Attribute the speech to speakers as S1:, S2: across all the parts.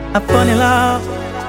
S1: I fall in love.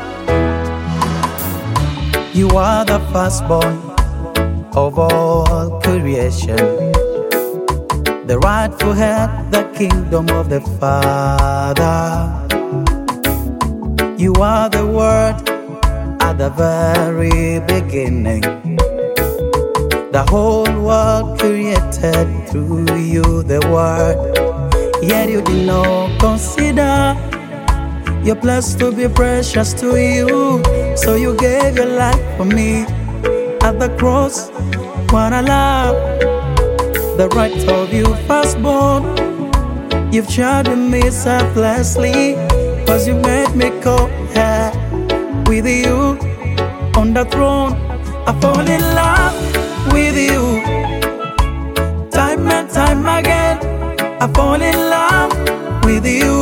S1: You are the firstborn of all creation, the rightful head, the kingdom of the Father. You are the Word at the very beginning. The whole world created through you, the Word. Yet you did not consider your place to be precious to you. So you gave your life for me at the cross. What I love, the right of you firstborn. You've charged me selflessly, 'cause you made me co-heir with you on the throne. I fall in love with you time and time again. I fall in love with you.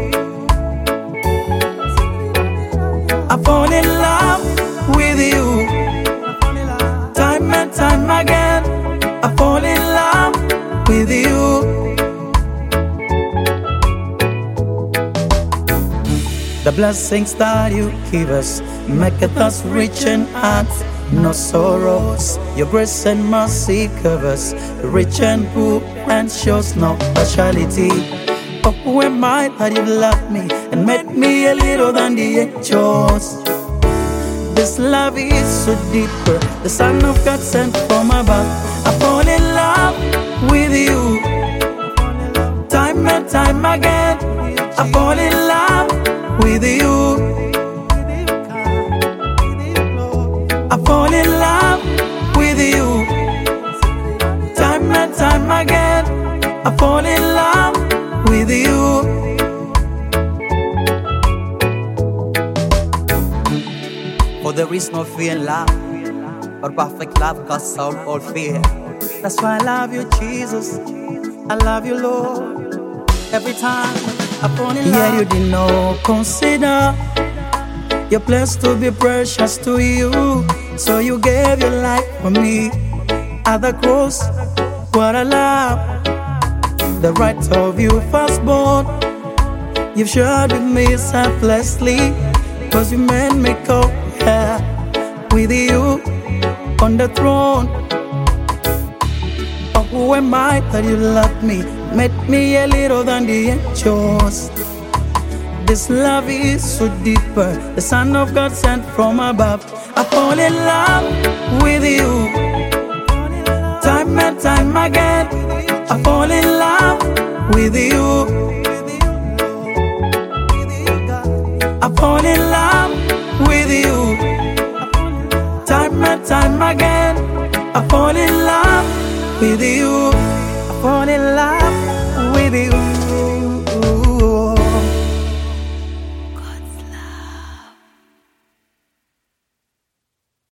S1: I fall in love with you time and time again. I fall in love with you. The blessings that you give us maketh us rich in heart, no sorrows. Your grace and mercy covers rich and poor and shows no partiality. Oh, who am I that you've loved me and made me a little than the angels? This love is so deeper, the Son of God sent from above. I fall in love with you time and time again. I fall in love with you. I fall in love with you time and time again. I fall in love with you. For there is no fear in love, but perfect love casts out all fear. That's why I love you, Jesus. I love you, Lord. Every time I fall in love. Yet you did not consider your place to be precious to you. So you gave your life for me at the cross. What I love, the right of you firstborn. You've shared with me selflessly, 'cause you made me co-heir with you on the throne. Oh, who am I that you loved me, made me a little than the angels? This love is so deeper, the Son of God sent from above. I fall in love with you time and time again. I fall in love with you. I fall in love with you time and time again. I fall in love with you. I fall in love with you.